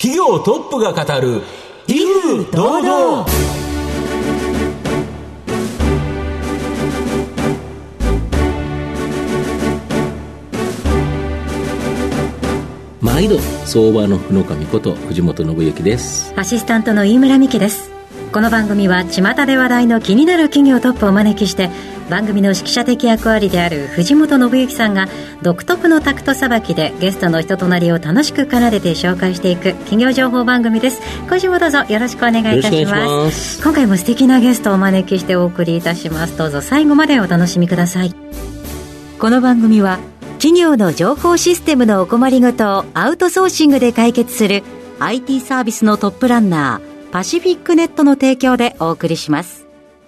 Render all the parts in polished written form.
企業トップが語る威風堂々。 毎度相場の福の神こと藤本信之です。 アシスタントの飯村美希です。この番組は巷で話題の気になる企業トップをお招きして、番組の指揮者的役割である藤本信之さんが独特のタクトさばきでゲストの人となりを楽しく奏でて紹介していく企業情報番組です。今週もどうぞよろしくお願いいたします。今回も素敵なゲストをお招きしてお送りいたします。どうぞ最後までお楽しみください。この番組は企業の情報システムのお困りごとをアウトソーシングで解決する IT サービスのトップランナーパシフィックネットの提供でお送りします。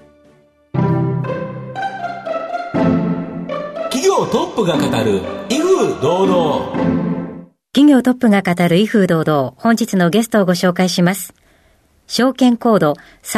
企業トップが語る威風堂々。 企業トップが語る威風堂々。本日のゲストをご紹介します。証券コード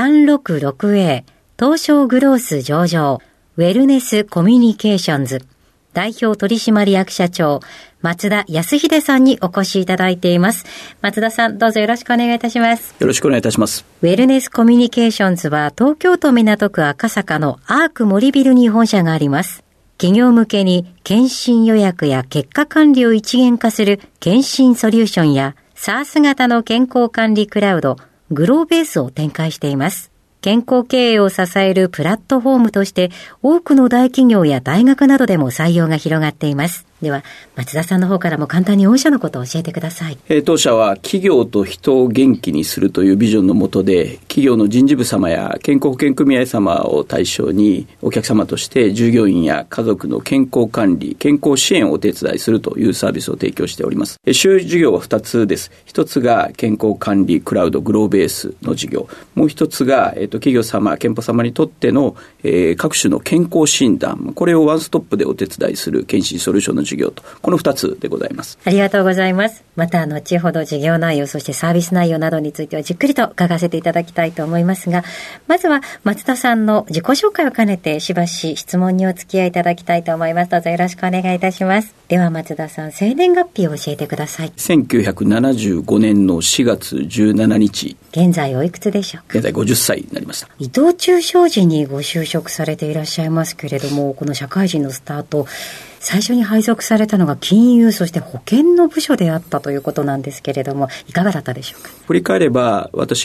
366A 東証グロース上場ウェルネスコミュニケーションズ代表取締役社長松田康秀さんにお越しいただいています。松田さん、どうぞよろしくお願いいたします。 よろしくお願いいたします。 ウェルネスコミュニケーションズは東京都港区赤坂のアーク森ビルに本社があります。企業向けに検診予約や結果管理を一元化する検診ソリューションや SaaS 型の健康管理クラウドグローベースを展開しています。健康経営を支えるプラットフォームとして多くの大企業や大学などでも採用が広がっています。では松田さんの方からも簡単に御社のことを教えてください。 当社は企業と人を元気にするというビジョンの下で企業の人事部様や健康保険組合様を対象にお客様として従業員や家族の健康管理健康支援をお手伝いするというサービスを提供しております。主要事業は2つです。1つが健康管理クラウドグローベースの事業、もう1つが、企業様健保様にとっての、各種の健康診断、これをワンストップでお手伝いする検診ソリューションの事業と、この2つでございます。 ありがとうございます。また後ほど事業内容そしてサービス内容などについてはじっくりと伺わせていただきたいと思いますが、まずは松田さんの自己紹介を兼ねてしばし質問にお付き合いいただきたいと思います。どうぞよろしくお願いいたします。では松田さん、生年月日を教えてください。 1975年の4月17日。 現在おいくつでしょうか。 現在50歳になりました。 伊藤忠商事にご就職されていらっしゃいますけれども、この社会人のスタート、最初に配属されたのが金融そして保険の部署であったということなんですけれども、いかがだったでしょうか。 振り返れば私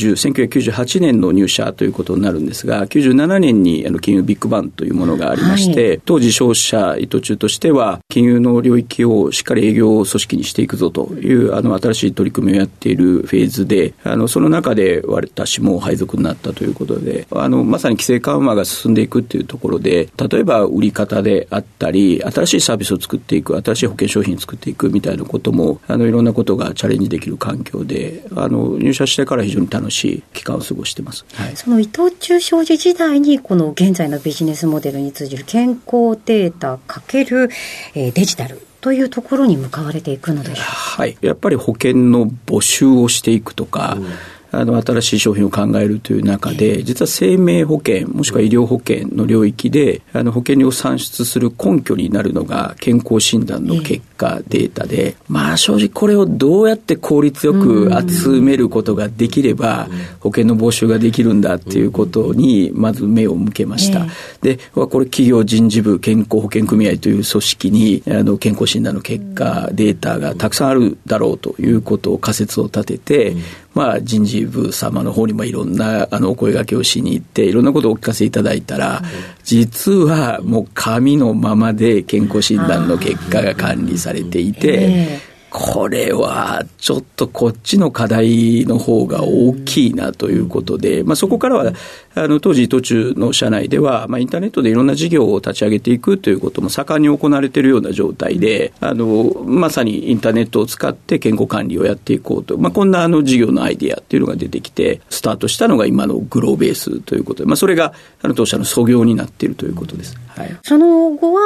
1998年の入社ということになるんですが、97年に金融ビッグバンというものがありまして、当時商社伊藤忠としては金融の領域をしっかり営業組織にしていくぞという新しい取り組みをやっているフェーズで、その中で私も配属になったということで、まさに規制緩和が進んでいくというところで、例えば売り方であったり新しいサービスを作っていく、新しい保険商品を作っていくみたいなこともいろんなことがチャレンジできる環境で、入社してから非常に楽しい期間を過ごしています。はい、 その伊藤忠商事時代にこの現在のビジネスモデルに通じる健康データ×デジタルというところに向かわれていくのでしょうか。 はい、やっぱり保険の募集をしていくとか、新しい商品を考えるという中で、実は生命保険もしくは医療保険の領域で保険料を算出する根拠になるのが健康診断の結果データで、正直これをどうやって効率よく集めることができれば保険の募集ができるんだっていうことにまず目を向けました。で、これ企業人事部健康保険組合という組織に健康診断の結果データがたくさんあるだろうということを仮説を立てて、人事部様の方にもいろんなお声掛けをしに行っていろんなことをお聞かせいただいたら、実はもう紙のままで健康診断の結果が管理されていて、これはちょっとこっちの課題の方が大きいなということで、そこからは当時伊藤忠の社内では、インターネットでいろんな事業を立ち上げていくということも盛んに行われているような状態で、まさにインターネットを使って健康管理をやっていこうと、こんな事業のアイデアっていうのが出てきてスタートしたのが今のグローベースということで、それが当社の創業になっているということです。はい、 その後は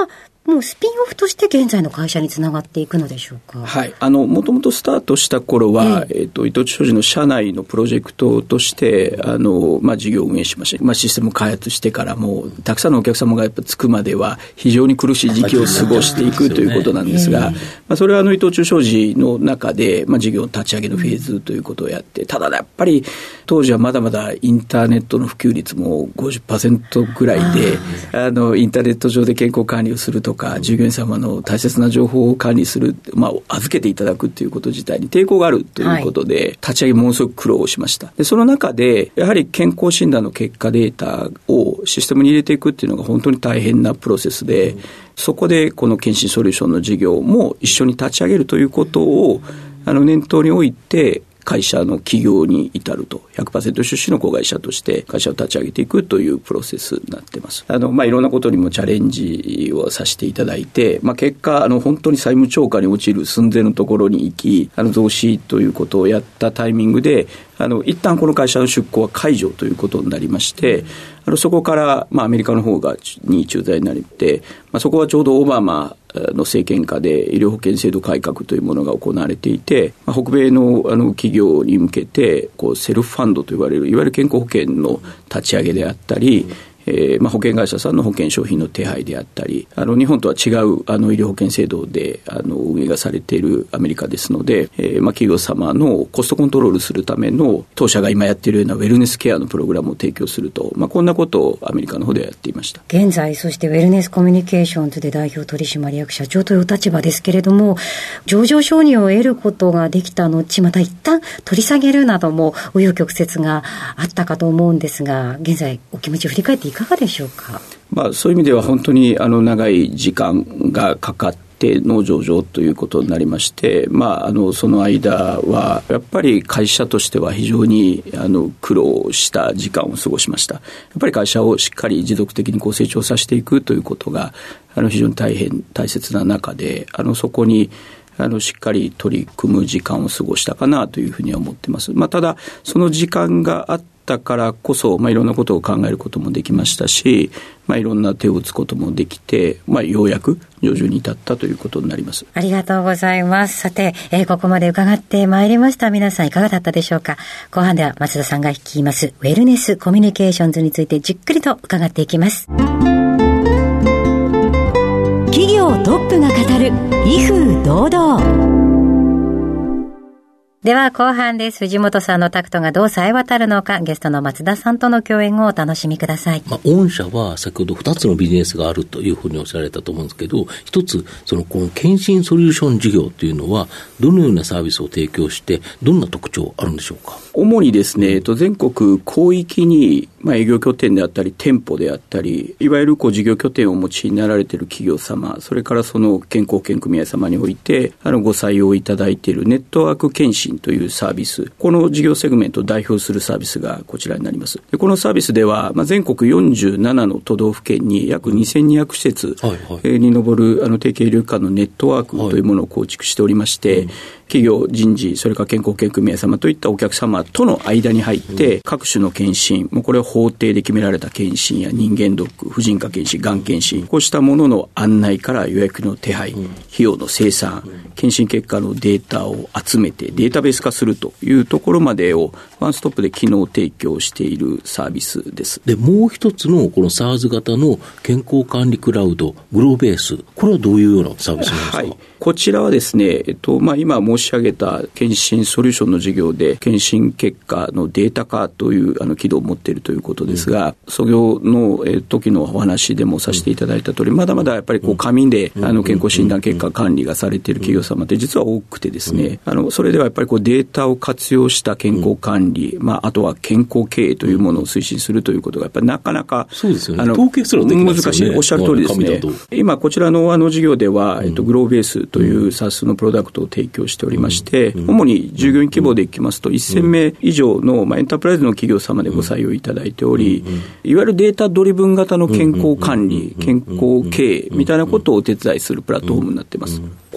もうスピンオフとして現在の会社につながっていくのでしょうか。 はい。もともとスタートした頃は、伊藤忠商事の社内のプロジェクトとして、事業を運営しました。システム開発してからもう、たくさんのお客様がやっぱつくまでは、非常に苦しい時期を過ごしていくということなんですが、それは伊藤忠商事の中で、事業の立ち上げのフェーズということをやって、ただやっぱり、当時はまだまだインターネットの普及率も 50% ぐらいで、インターネット上で健康管理をするとか、従業員様の大切な情報を管理する、預けていただくということ自体に抵抗があるということで、立ち上げものすごく苦労しました。で、その中で、やはり健康診断の結果データをシステムに入れていくっていうのが本当に大変なプロセスで、そこでこの検診ソリューションの事業も一緒に立ち上げるということを、念頭に置いて、会社の起業に至ると 100% 出資の子会社として会社を立ち上げていくというプロセスになっています。いろんなことにもチャレンジをさせていただいて、結果本当に債務超過に陥る寸前のところに行き、増資ということをやったタイミングで一旦この会社の出向は解除ということになりまして、そこからアメリカの方に駐在になって、そこはちょうどオバマの政権下で医療保険制度改革というものが行われていて、北米の企業に向けてセルフファンドといわれるいわゆる健康保険の立ち上げであったり、保険会社さんの保険商品の手配であったり、日本とは違う医療保険制度で運営がされているアメリカですので、企業様のコストコントロールするための当社が今やっているようなウェルネスケアのプログラムを提供すると、こんなことをアメリカの方でやっていました。 現在そしてウェルネスコミュニケーションズで代表取締役社長という立場ですけれども、上場承認を得ることができた後、また一旦取り下げるなども紆余曲折があったかと思うんですが、現在お気持ちを振り返っていかがでしょうか。 そういう意味では本当に長い時間がかかっての上場ということになりまして、その間はやっぱり会社としては非常に苦労した時間を過ごしました。やっぱり会社をしっかり持続的に成長させていくということが非常に大切な中で、そこにしっかり取り組む時間を過ごしたかなというふうには思っています。ただその時間があったからこそ、いろんなことを考えることもできましたし、いろんな手を打つこともできて、ようやく上場に至ったということになります。 ありがとうございます。さて、ここまで伺ってまいりました。皆さんいかがだったでしょうか。後半では松田さんが率いますウェルネスコミュニケーションズについてじっくりと伺っていきます。企業トップが語る威風堂々。では後半です。藤本さんのタクトがどう冴え渡るのか、ゲストの松田さんとの共演をお楽しみください。 御社は先ほど2つのビジネスがあるというふうにおっしゃられたと思うんですけど、一つこの検診ソリューション事業というのはどのようなサービスを提供してどんな特徴あるんでしょうか。 主にですね、全国広域に営業拠点であったり店舗であったり、いわゆる事業拠点をお持ちになられている企業様、それからその健康保険組合様においてご採用いただいているネットワーク検診というサービス、この事業セグメントを代表するサービスがこちらになります。でこのサービスでは、全国47の都道府県に約2200施設に上る提携医療機関のネットワークというものを構築しておりまして、企業、人事、それから健康保険組合様といったお客様との間に入って、各種の検診、もうこれは法定で決められた検診や人間ドック、婦人科検診、がん検診、こうしたものの案内から予約の手配、費用の精算、検診結果のデータを集めてデータベース化するというところまでをワンストップで機能提供しているサービスです。 で、もう一つのこの SaaS 型の健康管理クラウド、グローベース、これはどういうようなサービスなんですか。 こちらはですね、今申し上げた検診ソリューションの事業で検診結果のデータ化という機能を持っているということですが、創業の時のお話でもさせていただいた通り、まだまだやっぱり紙で健康診断結果管理がされている企業様って実は多くてですね、それではやっぱりデータを活用した健康管理、あとは健康経営というものを推進するということがやっぱりなかなかそうですよね、統計すらできますよね。 難しい。おっしゃる通りですね。今こちらの事業では、グローベースという SaaS のプロダクトを提供しておりまして、主に従業員規模でいきますと1000名以上のエンタープライズの企業様でご採用いただいており、いわゆるデータドリブン型の健康管理、健康経営みたいなことをお手伝いするプラットフォームになっています。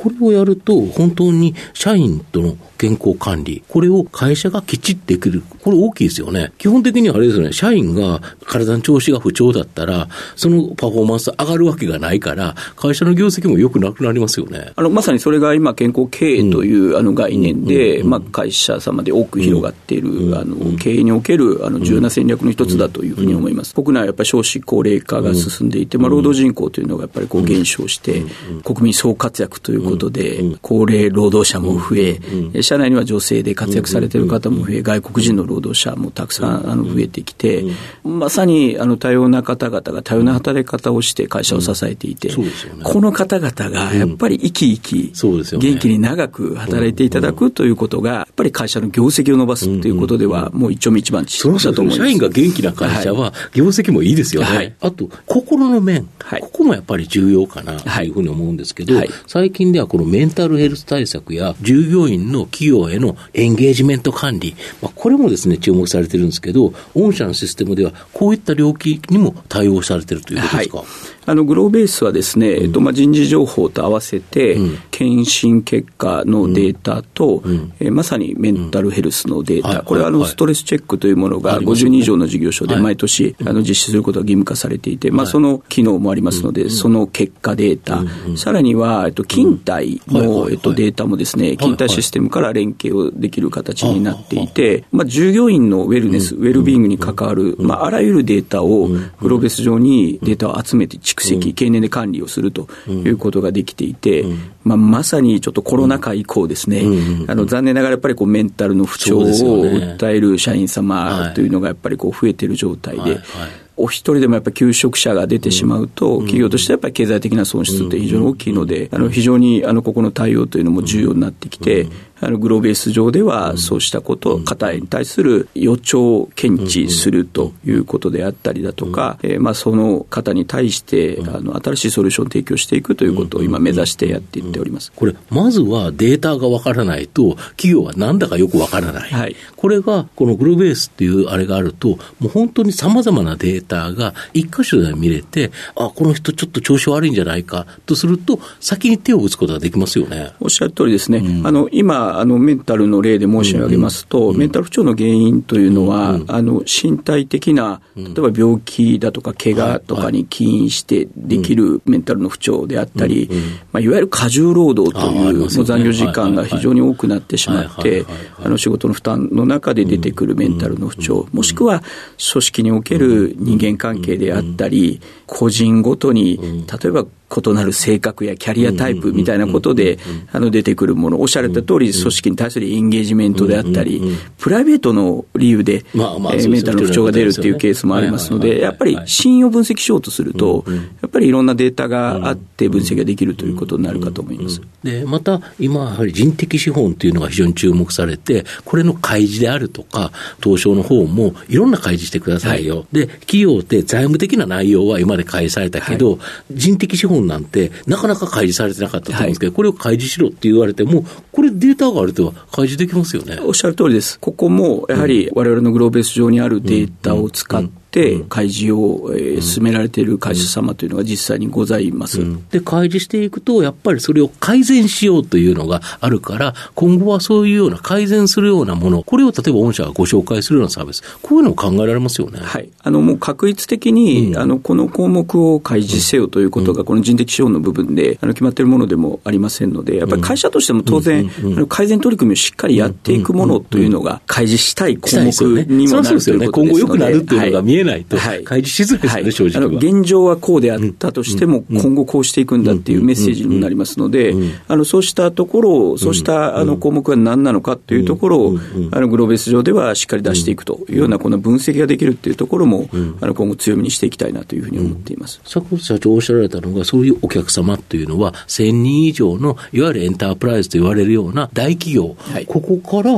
これをやると本当に社員との健康管理、これを会社がきちっとできる。これ大きいですよね。基本的にはあれですよね、社員が体の調子が不調だったら、そのパフォーマンス上がるわけがないから、会社の業績も良くなくなりますよね。 まさにそれが今、健康経営という概念で、会社様で多く広がっている、経営における重要な戦略の一つだというふうに思います。国内はやっぱり少子高齢化が進んでいて、労働人口というのがやっぱり減少して、国民総活躍ということで、高齢労働者も増え、社内には女性で活躍されている方も増え、外国人の労働者もたくさん増えてきて、まさに多様な方々が多様な働き方をして会社を支えていて、この方々がやっぱり生き生き、元気に長く働いていただくということが、やっぱり会社の業績を伸ばすということでは、もう一丁目一番地だと思います。 社員が元気な会社は業績もいいですよね。あと心の面、ここもやっぱり重要かなというふうに思うんですけど、最近ではこのメンタルヘルス対策や従業員の企業へのエンゲージメント管理、これもですね注目されてるんですけど、御社のシステムではこういった領域にも対応されているということですか。 グローベースはですね、人事情報と合わせて、検診結果のデータと、まさにメンタルヘルスのデータ、これはストレスチェックというものが52以上の事業所で毎年実施することが義務化されていて、その機能もありますので、その結果データ、さらには勤怠のデータもですね、勤怠システムから連携をできる形になっていて、従業員のウェルネス、ウェルビーイングに関わる、あらゆるデータをグローベース上にデータを集めて蓄積、経年で管理をするということができていて、まさにちょっとコロナ禍以降ですね、残念ながらやっぱりメンタルの不調を訴える社員様というのがやっぱり増えている状態で、お一人でもやっぱり休職者が出てしまうと、企業としてはやっぱり経済的な損失って非常に大きいので、非常にここの対応というのも重要になってきて、グローベース上ではそうしたこと、方に対する予兆を検知するということであったりだとか、その方に対して新しいソリューションを提供していくということを今目指してやっていっております。 これまずはデータがわからないと企業はなんだかよくわからない、これがこのグローベースっていうあれがあると、もう本当に様々なデータが一箇所で見れて、この人ちょっと調子悪いんじゃないかとすると先に手を打つことができますよね。 おっしゃる通りですね。今メンタルの例で申し上げますと、メンタル不調の原因というのは、身体的な例えば病気だとか怪我とかに起因してできるメンタルの不調であったり、いわゆる過重労働という、残業時間が非常に多くなってしまって、仕事の負担の中で出てくるメンタルの不調、もしくは組織における人間関係であったり、個人ごとに例えば異なる性格やキャリアタイプみたいなことで出てくるもの、おっしゃられた通り組織に対するエンゲージメントであったり、プライベートの理由でメンタルの不調が出るというケースもありますので、やっぱり真意を分析しようとすると、やっぱりいろんなデータがあって分析ができるということになるかと思います。 でまた今やはり人的資本というのが非常に注目されて、これの開示であるとか東証の方もいろんな開示してくださいよ、で企業って財務的な内容は今まで開示されたけど、人的資本なんてなかなか開示されてなかったと思うんですけど、これを開示しろって言われても、これデータがあると開示できますよね。 おっしゃる通りです。ここもやはり我々のグローベース上にあるデータを使って開示を進められている会社様というのが実際にございます。 で開示していくとやっぱりそれを改善しようというのがあるから、今後はそういうような改善するようなもの、これを例えば御社がご紹介するようなサービス、こういうのも考えられますよね。 もう確率的に、この項目を開示せよということが、この人的資本の部分で決まっているものでもありませんので、やっぱり会社としても当然、改善取り組みをしっかりやっていくものというのが開示したい項目にもなるということですので、 今後良くなるというのが見えないと開示しづらいですよね、正直は。 現状はこうであったとしても、今後こうしていくんだっていうメッセージにもなりますので、そうしたところを、そうした項目が何なのかというところを、グローベース上ではしっかり出していくというような、この分析ができるというところも、今後強みにしていきたいなというふうに思っています。 先ほど社長おっしゃられたのが、そういうお客様というのは1000人以上のいわゆるエンタープライズと言われるような大企業、ここから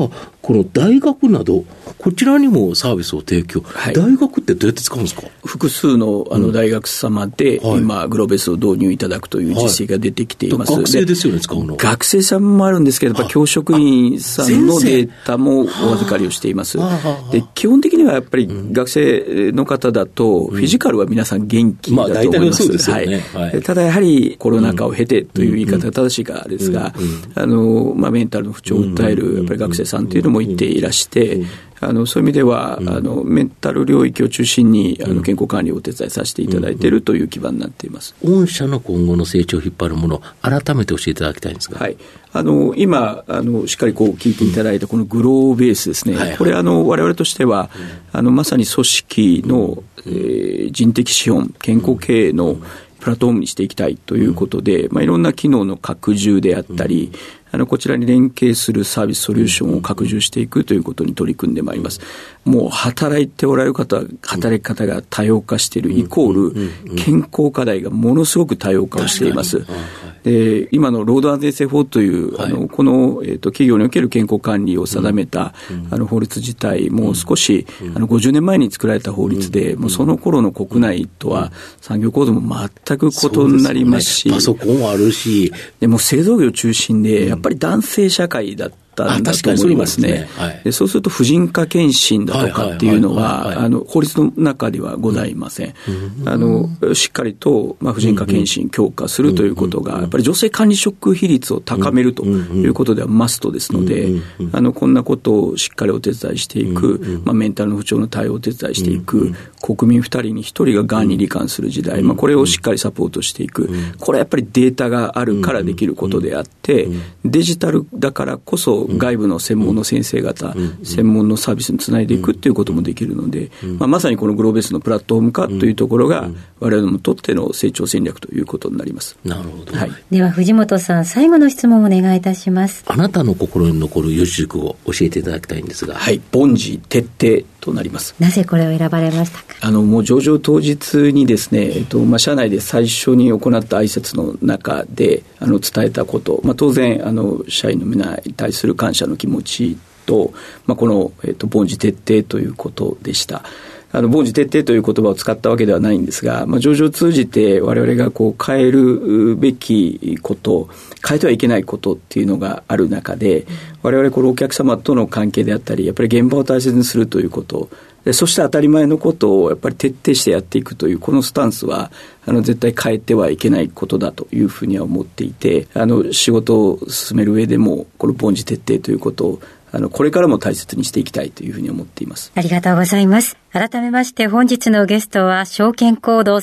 この大学などこちらにもサービスを提供、大学ってどうやって使うんですか？ 複数の大学様で、今グローベスを導入いただくという実績が出てきています。 学生ですよね、使うの。 学生さんもあるんですけど、やっぱ教職員さんのデータもお預かりをしています。で、基本的にはやっぱり学生の方だとフィジカルは皆さん元気だと思います。 そうですよね。 ただやはりコロナ禍を経てという言い方が正しいかですが、メンタルの不調を訴えるやっぱり学生さんというのもいていらして、そういう意味では、メンタル領域を中心に健康管理をお手伝いさせていただいているという基盤になっています。 御社の今後の成長を引っ張るものを改めて教えていただきたいんですが、 今しっかり聞いていただいたこのグローベースですね、これ我々としてはまさに組織の、人的資本健康経営のプラットフォームにしていきたいということで、いろんな機能の拡充であったり、こちらに連携するサービスソリューションを拡充していくということに取り組んでまいります。もう働いておられる方は働き方が多様化しているイコール健康課題がものすごく多様化をしています。で、今の労働安全性法という、この、企業における健康管理を定めた、法律自体も少し、50年前に作られた法律で、もうその頃の国内とは産業構造も全く異なりますし、 パソコンもあるし、 でも製造業中心でやっぱり男性社会だったんだと思いますね。で、そうすると婦人科検診だとかっていうのは法律の中ではございません。しっかりと、婦人科検診強化するということがやっぱり女性管理職比率を高めるということではマストですので、こんなことをしっかりお手伝いしていく、メンタルの不調の対応をお手伝いしていく、国民2人に1人ががんに罹患する時代、これをしっかりサポートしていく。これはやっぱりデータがあるからできることであって、デジタルだからこそ外部の専門の先生方、専門のサービスにつないでいくということもできるので、まさにこのグローベースのプラットフォーム化というところが我々にとっての成長戦略ということになります。 なるほど。 では藤本さん、最後の質問をお願いいたします。 あなたの心に残る四字熟語を教えていただきたいんですが。 凡事徹底となります。 なぜこれを選ばれましたか？ もう上場当日にですね、社内で最初に行った挨拶の中で伝えたこと、当然社員の皆に対する感謝の気持ちと、この、凡事徹底ということでした。凡事徹底という言葉を使ったわけではないんですが、上場を通じて我々が変えるべきこと、変えてはいけないことっていうのがある中で、我々このお客様との関係であったり、やっぱり現場を大切にするということ、そして当たり前のことをやっぱり徹底してやっていくというこのスタンスは絶対変えてはいけないことだというふうには思っていて、仕事を進める上でもこの凡事徹底ということをこれからも大切にしていきたいというふうに思っています。 ありがとうございます。改めまして本日のゲストは証券コード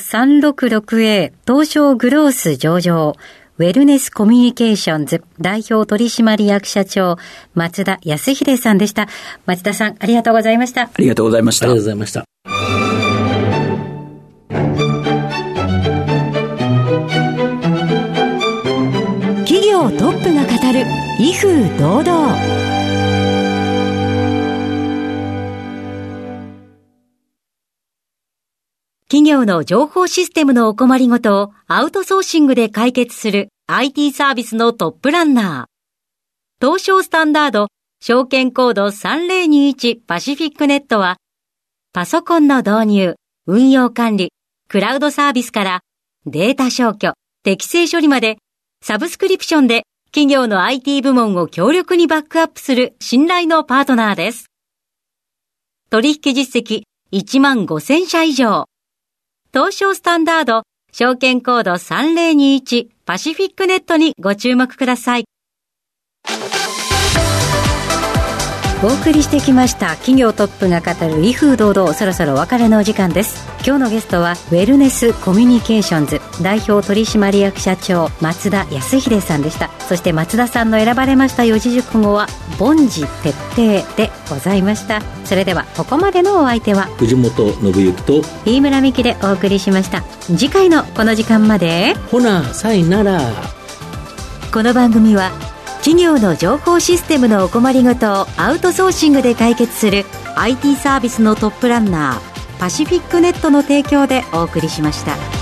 366A 東証グロース上場ウェルネスコミュニケーションズ代表取締役社長松田康秀さんでした。松田さん、ありがとうございました。 ありがとうございました。 ありがとうございました。 企業トップが語る威風堂々。企業の情報システムのお困りごとをアウトソーシングで解決する IT サービスのトップランナー。東証スタンダード証券コード3021パシフィックネットはパソコンの導入、運用管理、クラウドサービスからデータ消去、適正処理までサブスクリプションで企業の IT 部門を強力にバックアップする信頼のパートナーです。取引実績15,000社以上。東証スタンダード証券コード3021パシフィックネットにご注目ください。お送りしてきました企業トップが語る威風堂々、そろそろお別れのお時間です。今日のゲストはウェルネスコミュニケーションズ代表取締役社長松田康秀さんでした。そして松田さんの選ばれました四字熟語は凡事徹底でございました。それではここまでのお相手は藤本信之と飯村美希でお送りしました。次回のこの時間までほなさいなら。 この番組は企業の情報システムのお困りごとをアウトソーシングで解決する IT サービスのトップランナーパシフィックネットの提供でお送りしました。